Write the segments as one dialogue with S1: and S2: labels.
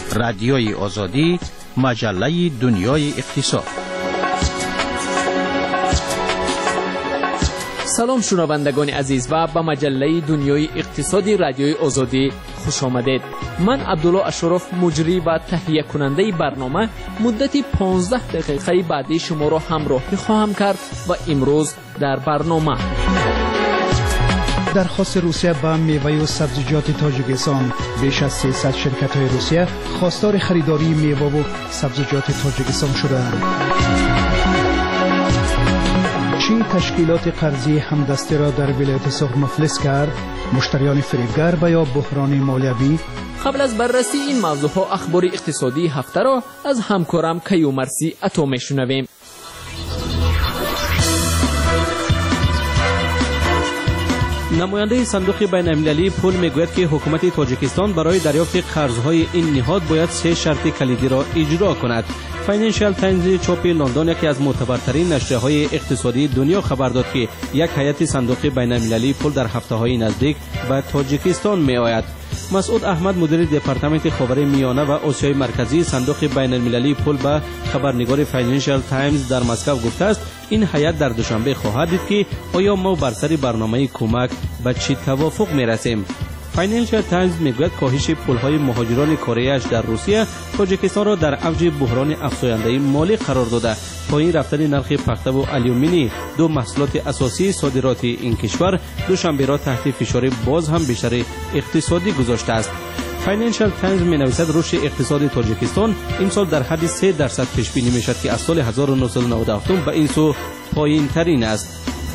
S1: رادیوی آزادی، مجله دنیای اقتصاد.
S2: سلام شنوندگان عزیز و به مجله دنیای اقتصادی رادیوی آزادی خوش آمدید. من عبدالله اشرف مجری و تهیه کننده برنامه مدت 15 دقیقه بعدی شما را همراهی خواهم کرد و امروز در برنامه
S3: درخواست روسیه به میوه و سبزیجات تاجیکستان. بیش از 300 شرکت‌های روسیه خواستار خریداری میوه و سبزیجات تاجیکستان شدند. چین تشکیلات قرضی همدستی را در ولایت سرخ مفلس کرد. مشتریان فریبگر به یا بحران مالیوی.
S2: قبل از بررسی این موضوع ها اخبار اقتصادی هفته را از همکارم کیومرثی عطا میشنویم.
S4: نماینده صندوق بین‌المللی پول میگوید که حکومت تاجیکستان برای دریافت قرض‌های این نهاد باید 3 شرط کلیدی را اجرا کند. فاینانشال تایمز چاپ لندن یکی از معتبرترین نشریه‌های اقتصادی دنیا خبر داد که یک هیئت صندوق بین‌المللی پول در هفته‌های نزدیک به تاجیکستان می‌آید. مسعود احمد مدیر دپارتمنت خاورمیانه و آسیای مرکزی صندوق بین‌المللی پول به خبرنگار فاینانشال تایمز در مسکو گفته است این هیئت در دوشنبه خواهد دید که آیا ما بر سر برنامه کمک به چه توافق می‌رسیم. فاینانشال تایمز میگوید کاهش پول‌های مهاجران کره در روسیه تاجیکستان را در اوج بحران افزاینده مالی قرار داده. پایین رفتن نرخ پخته و آلومینی، دو محصولات اساسی صادرات این کشور، دوشنبه را تحت فشار باز هم بیشتر اقتصادی گذاشته است. فاینانشال تایمز می‌نویسد رشد اقتصاد تاجیکستان این سال در حد 3% پیش بینی می‌شود که از سال 1997 به این سو پایین‌ترین است.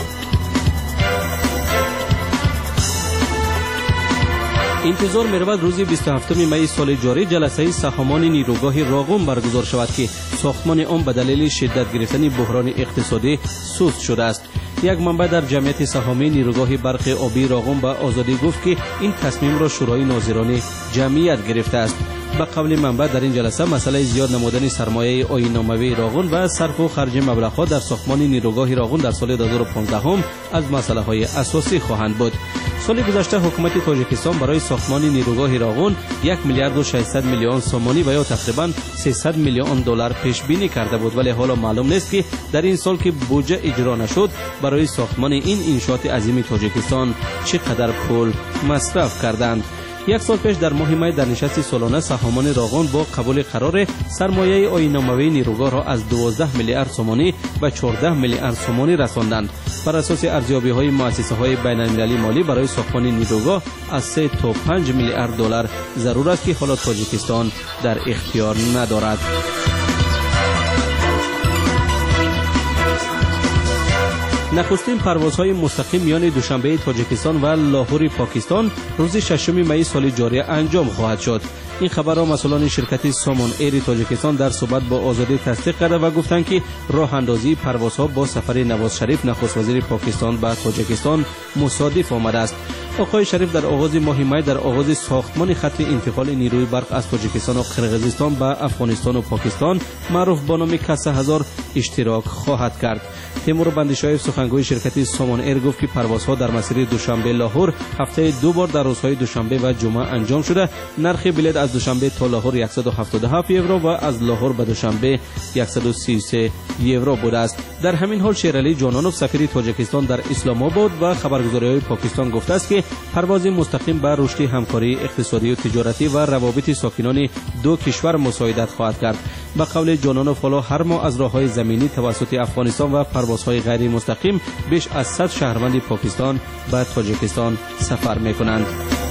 S4: انتظار می‌رود روز 27 می سال جاری جلسه سهامان نیروگاه راغون برگزار شود که ساختمان آن به دلیل شدت گرفتن بحران اقتصادی سست شده است. یک منبع در جمعیت سهامی نیروگاه برق آبی راغون به آزادی گفت که این تصمیم را شورای ناظران جمعیت گرفته است. به قول منبع در این جلسه مسئله زیاد نمودن سرمایه آیین‌ناموی راغون و صرف و خرج مبلغ‌ها در ساختمان نیروگاه راغون در سال 2015 از مسائل اساسی خواهند بود. سال گذشته حکومت تاجیکستان برای ساختمان نیروگاه راغون 1 میلیارد و 600 میلیون سومانی و یا تقریباً 300 میلیون دلار پیش بینی کرده بود، ولی حالا معلوم نیست که در این سال که بودجه اجرا نشد برای ساختمان این انشاءات عظیم تاجیکستان چقدر پول مصرف کردند. یک سال پیش در ماه می در نشست سالانه سهامان راغون با قبول قرار سرمایه آیین‌ناموی نیروگاه را از 12 میلیارد سومانی به 14 میلیارد سومانی رساندند. بر اساس ارزیابی‌های مؤسسه‌های بین‌المللی مالی برای ساختمان نیروگاه از 3 تا 5 میلیارد دلار ضرور است که حالا تاجیکستان در اختیار ندارد. نخستین پروازهای مستقیم میان دوشنبه تاجیکستان و لاهور پاکستان روز 6 می سال جاری انجام خواهد شد. این خبر را مسئولان شرکت سامون ایر تاجیکستان در صحبت با آزادی تصدیق کرده و گفتند که راه اندازی پروازها با سفر نواز شریف نخست وزیر پاکستان به تاجیکستان مصادف آمده است. آقای شریف در آغاز ماه می در آغاز ساختمان خط انتقال نیروی برق از تاجیکستان و قرقیزستان به افغانستان و پاکستان معروف به نام کسه هزار اشتراک خواهد کرد. تیمور بندیشاهی سخنگوی شرکت سامون ایر گفت که پروازها در مسیر دوشنبه لاهور هفته 2 بار در روزهای دوشنبه و جمعه انجام شده. نرخ بلیط از دوشنبه تا لاهور 177 یورو و از لاهور به دوشنبه 133 یورو بوده است. در همین حال شیرعلی جانانوف سفیر تاجیکستان در اسلام آباد و خبرگزاری‌های پاکستان گفته است که پرواز مستقیم بر رشد همکاری اقتصادی و تجارتی و روابط ساکنان دو کشور مساعدت خواهد کرد. به قول جانانوف حالا هر ماه از راه‌های زمینی توسط افغانستان و پروازهای غیر مستقیم بیش از 100 شهروند پاکستان به تاجیکستان سفر می‌کنند.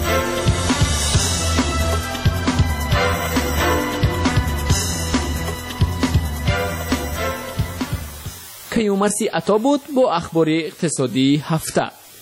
S2: کیومرثی عطا بود با اخبار اقتصادی هفته.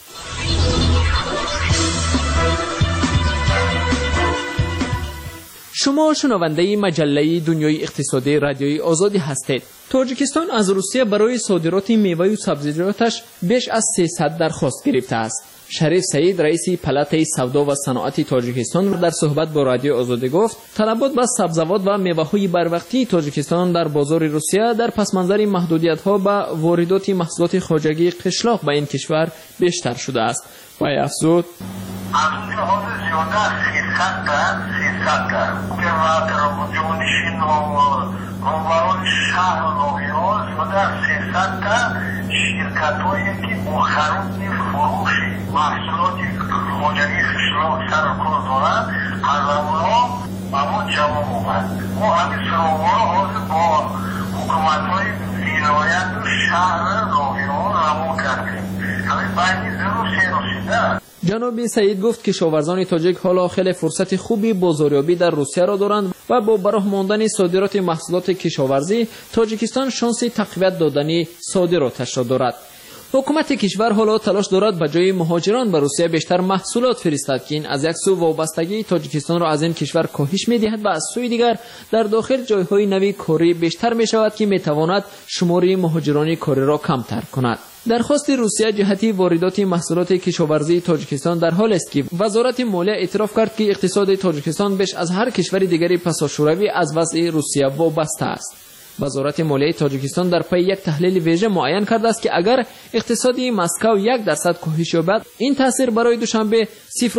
S2: شما شنونده مجله دنیای اقتصادی رادیوی آزادی هستید. تاجیکستان از روسیه برای صادرات میوه و سبزیجاتش بیش از 300 درخواست گرفته است. شریف سعید رئیس پلات سودا و صنعت تاجیکستان در صحبت با رادیو آزادی گفت طلبات به سبزیجات و میوه‌های بروقتی تاجیکستان در بازار روسیه در پس منظر محدودیت‌ها به واردات محصولات خارجی قشلاق به این کشور بیشتر شده است. و افزود
S5: که را جانشین و روبران شهر نویاز و در 300 تا شرکت هایی که مخرود فروش محصولات خواجگی خشلاق سر کار دارند از اونا اما جواب اومد. ما همین سراغ حاضر با حکومت های ولایت و شهر نویاز رمو کردیم. همین بینی ضرور رسیده.
S2: جناب سعید گفت که کشاورزان تاجیک حالا خیلی فرصت خوبی بازاریابی در روسیه را دارند و با براه ماندن صادرات محصولات کشاورزی تاجیکستان شانس تقویت دادن صادراتش را دارد. حکومت کشور حالا تلاش دارد به جای مهاجران به روسیه بیشتر محصولات فرستد که این از یک سو وابستگی تاجیکستان را از این کشور کاهش می‌دهد و از سوی دیگر در داخل جایهای نوی کاری بیشتر می‌شود که می‌تواند شمار مهاجران کاری را کمتر کند. درخواست روسیه جهتی واردات محصولات کشاورزی تاجیکستان در حال است که وزارت مالیه اعتراف کرد که اقتصاد تاجیکستان بیش از هر کشور دیگری پساشوروی از وضع روسیه وابسته است. وزارت مالیه تاجیکستان در پی یک تحلیل ویژه معین کرده است که اگر اقتصادی مسکو 1% کاهش یابد این تاثیر برای دوشنبه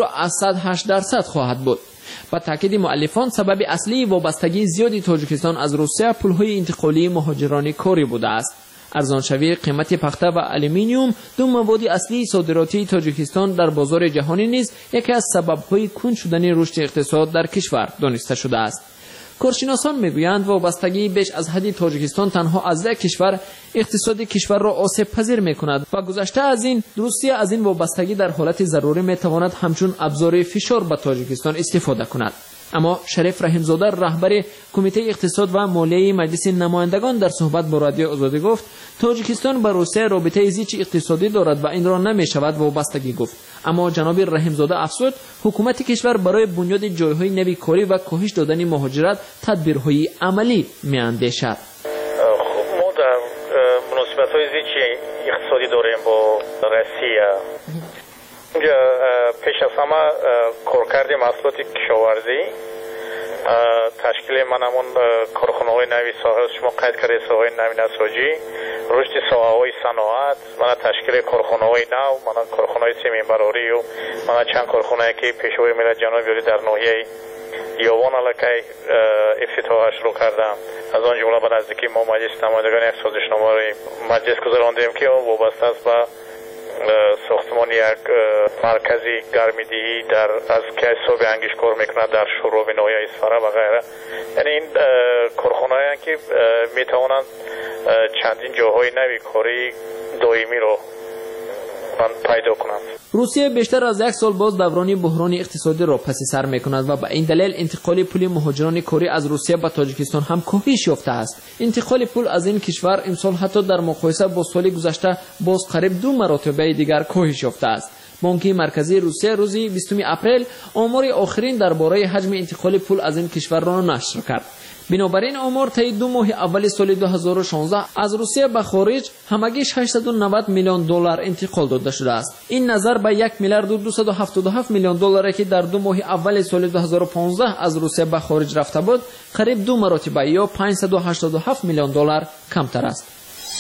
S2: 0.8% خواهد بود. با تاکید مؤلفان سبب اصلی وابستگی زیادی تاجیکستان از روسیه پولهای انتقالی مهاجران کاری بوده است. ارزانشوی قیمت پخته و آلومینیوم دو مواد اصلی صادراتی تاجیکستان در بازار جهانی نیز یکی از سبب‌های کند شدن رشد اقتصاد در کشور دانسته شده است. کارشناسان میگویند وابستگی بیش از حد تاجیکستان تنها از یک کشور اقتصاد کشور را آسیب پذیر میکند و گذشته از این روسیه از این وابستگی در حالت ضروری میتواند همچون ابزار فشار به تاجیکستان استفاده کند. اما شریف رحیمزاده رهبر کمیته اقتصاد و مالیه مجلس نمایندگان در صحبت با رادیو آزادی گفت تاجیکستان با روسیه رابطه زیچ اقتصادی دارد و این را نمیشود وابستگی گفت. اما جناب رحیمزاده افزود حکومت کشور برای بنیاد جایهای نوی کاری و کاهش دادن مهاجرت تدبیرهای عملی میاندیشد.
S6: ما در مناسبت‌های زیچ اقتصادی داریم با روسیه. پیش از همه کارکرد محصولات کشاورزی تشکیل منمون کارخانه‌های نوی ساحل شما قید کرده ساحل نوی نساجی رشد ساحه‌های صنعت من تشکیل کارخانه‌های نو من کارخانه‌های سیمین براری و من چند کارخانه‌ای که پیشوای ملت جنوبی در ناحیه یوان علاقه افتتاحش رو کردم. از آن جمله به نزدیکی ما مجلس نمایندگان یک سازشنامه مجلس گذراندیم که وابسته است به ساختمان یک مرکزی گرمیدهی در از که حساب انگیش کار میکنه در شروع ناحیه اصفهان و غیره. یعنی این کارخانه‌ای که میتوانند چندین جاهای نوی کاری دائمی رو پیدا کنند.
S2: روسیه بیشتر از یک سال باز دوران بحران اقتصادی را پس سر میکند و به این دلیل انتقال پول مهاجران کاری از روسیه به تاجیکستان هم کاهش یافته است. انتقال پول از این کشور امسال حتی در مقایسه با سال گذشته باز قریب 2 مرتبه دیگر کاهش یافته است. بانک مرکزی روسیه روز 20 اپریل آمار آخرین درباره حجم انتقال پول از این کشور را نشر کرد. بنابراین آمار طی 2 ماه اول سال 2016 از روسیه به خارج همگی 690 میلیون دلار انتقال داده شده است. این نظر به 1 میلیارد و 277 میلیون دلاری که در 2 ماه اول سال 2015 از روسیه به خارج رفته بود قریب 2 مرتبه یا 587 میلیون دلار کمتر است.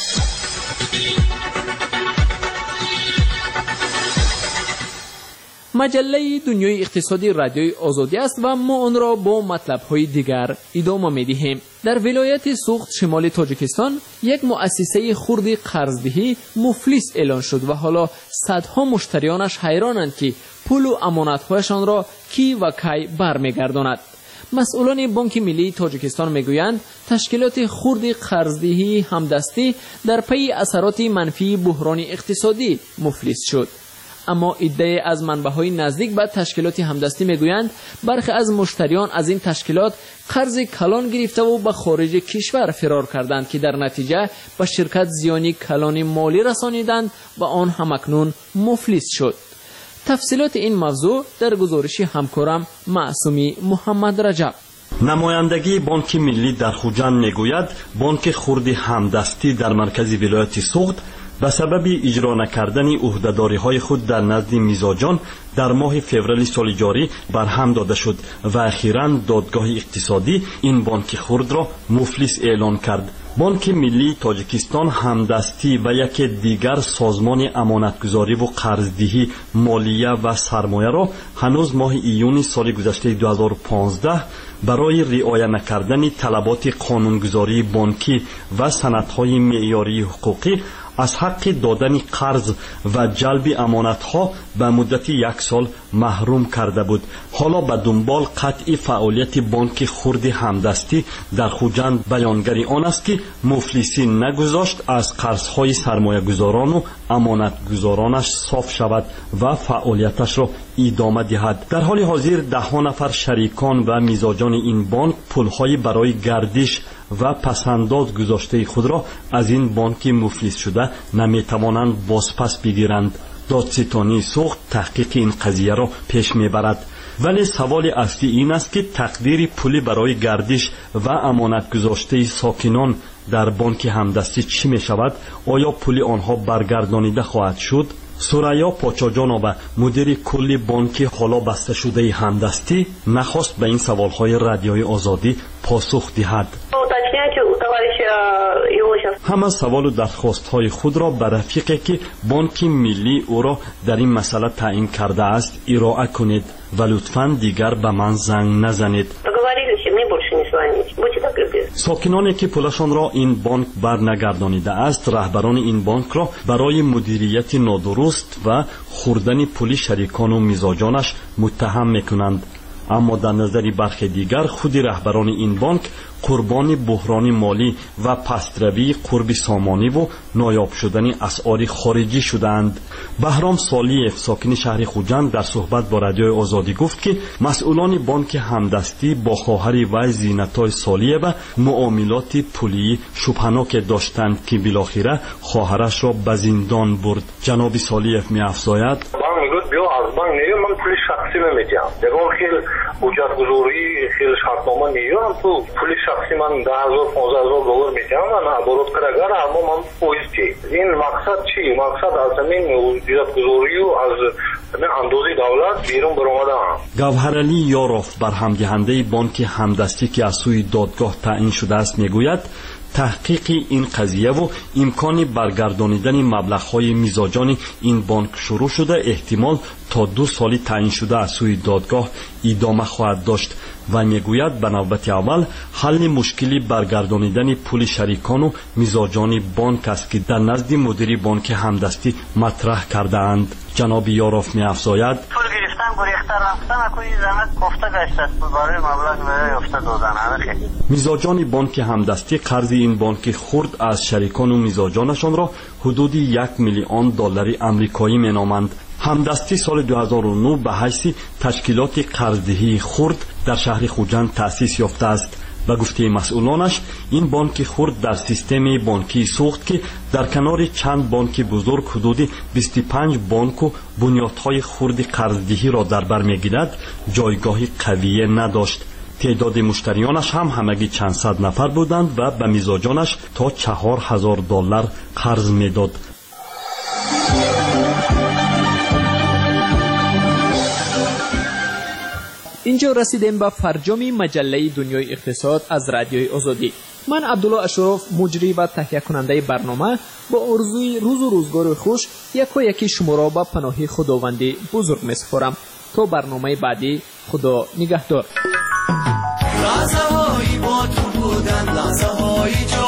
S2: مجله دنیای اقتصادی رادیوی آزادی است و ما آن را با مطلب‌های دیگر ادامه می‌دهیم. در ولایت سوخت شمال تاجیکستان یک مؤسسه خردی قرضدهی مفلس اعلان شد و حالا صدها مشتریانش حیرانند که پول و امانت‌هایشان را کی و کی برمیگرداند. مسئولان بانک ملی تاجیکستان میگویند تشکیلات خردی قرضدهی همدستی در پی اثرات منفی بحران اقتصادی مفلس شد. اما ادعای از منبع‌های نزدیک به تشکیلات همدستی میگویند برخی از مشتریان از این تشکیلات قرض کلان گرفته و به خارج کشور فرار کردند که در نتیجه به شرکت زیانی کلان مالی رسانیدند و آن همکنون مفلس شد. تفصیلات این موضوع در گزارش همکارم معصومی محمد رجب.
S7: نمایندگی بانک ملی در خوجند میگوید بانک خردی همدستی در مرکز ولایت سوخت به سبب اجرا نکردن عهده‌داری‌های خود در نزد میزاجان در ماه فوریه سال جاری برهم داده شد و اخیراً دادگاه اقتصادی این بانک خرد را مفلس اعلان کرد. بانک ملی تاجیکستان همدستی و یک دیگر سازمان امانتگذاری و قرضدهی مالیه و سرمایه را هنوز ماه ایون سال گذشته 2015 برای رعایت نکردن طلبات قانونگذاری بانکی و سندهای معیاری حقوقی از حق دادن قرض و جلب امانتها به مدت 1 سال محروم کرده بود. حالا به دنبال قطع فعالیت بانک خرد همدستی در خوجند بیانگری آن است که مفلسی نگذاشت از قرضهای سرمایه گذاران و امانتگذارانش صاف شود و فعالیتش را ادامه دهد. در حال حاضر 10 نفر شریکان و میزاجان این بانک پولهای برای گردش و پسنداز گذاشته خود را از این بانک مفلس شده نمیتوانند بازپس بگیرند. دادستانی سوخت تحقیق این قضیه را پیش میبرد. ولی سوال اصلی این است که تقدیر پولی برای گردش و امانت گذاشته ساکنان در بانک همدستی چی می شود؟ آیا پول آنها برگردانیده خواهد شد؟ سوریا پاچاجانووا مدیر کلی بانک حالا بسته شده همدستی نخواست به این سوالهای رادیوی آزادی پاسخ دهد. همه سوال و درخواست‌های خود را به رفیقی که بانک ملی او را در این مسئله تعیین کرده است ارائه کنید و لطفاً دیگر به من زنگ نزنید. ساکنانی که پولشان را این بانک برنگردانیده است رهبران این بانک را برای مدیریت نادرست و خوردن پول شریکان و میزاجانش متهم میکنند. اما در نظر برخی دیگر خود رهبران این بانک قربانی بحران مالی و پستروی قرب سامانی و نایاب شدن اسعار خارجی شدند. بهرام سالیف ساکن شهر خوجند در صحبت با رادیوی آزادی گفت که مسئولان بانک همدستی با خواهر وی زینتای سالیه و معاملات پولی شبهناک داشتند که بالاخره خواهرش را به زندان برد. جناب سالیف می‌افزاید
S5: بیا از بانک نیام من پول شخصی نمیدم دیگه خیلی حجت گذاری خیلی شرطنامه نیام تو پول شخصی من 10,000 15,000 دلار میدم و оборот کارگر اما من پویستی این مقصد چی؟ مقصد از همین حجت گذاری و از اندازه دولت بیرون برآمدن.
S7: گوهرعلی یاروف برهمدهنده بانک همدستی که از سوی دادگاه تعیین شده است میگوید تحقیق این قضیه و امکان برگردانیدن مبلغ‌های میزاجان این بانک شروع شده احتمال تا 2 سال تعیین شده از سوی دادگاه ادامه خواهد داشت و میگوید به نوبت اول حل مشکلی برگردانیدن پول شریکان و میزاجان بانک است که در نزد مدیر بانک همدستی مطرح کرده اند. جناب یاروف می‌افزاید
S5: گریخته رفتن کوی زحمت گفته گشت برای مبلغ برای افته دادن.
S7: میزاجان بانک همدستی قرض این بانک خرد از شریکان و میزاجانشان را حدود 1 میلیون دلار آمریکایی مینامند. همدستی سال 2009 به حیث تشکیلات قرضدهی خرد در شهر خوجند تأسیس یافته است. و گفته مسئولانش این بانک خرد در سیستم بانکی سوخت که در کنار چند بانک بزرگ حدود 25 بانک و بنیادهای خرد قرضدهی را در بر میگیرد جایگاهی قویه نداشت. تعداد مشتریانش هم همگی چند صد نفر بودند و به میزاجانش تا 4,000 دلار قرض میداد.
S2: اینجا رسیدیم به فرجام مجله دنیای اقتصاد از رادیوی آزادی. من عبدالله اشرف مجری و تهیه کننده برنامه با آرزوی روز و روزگار خوش یکی شما را به پناه خداوند بزرگ می‌سپارم. تا برنامه بعدی خدا نگهدار.
S8: لحظه‌هایی با تو بودن، لحظه‌هایی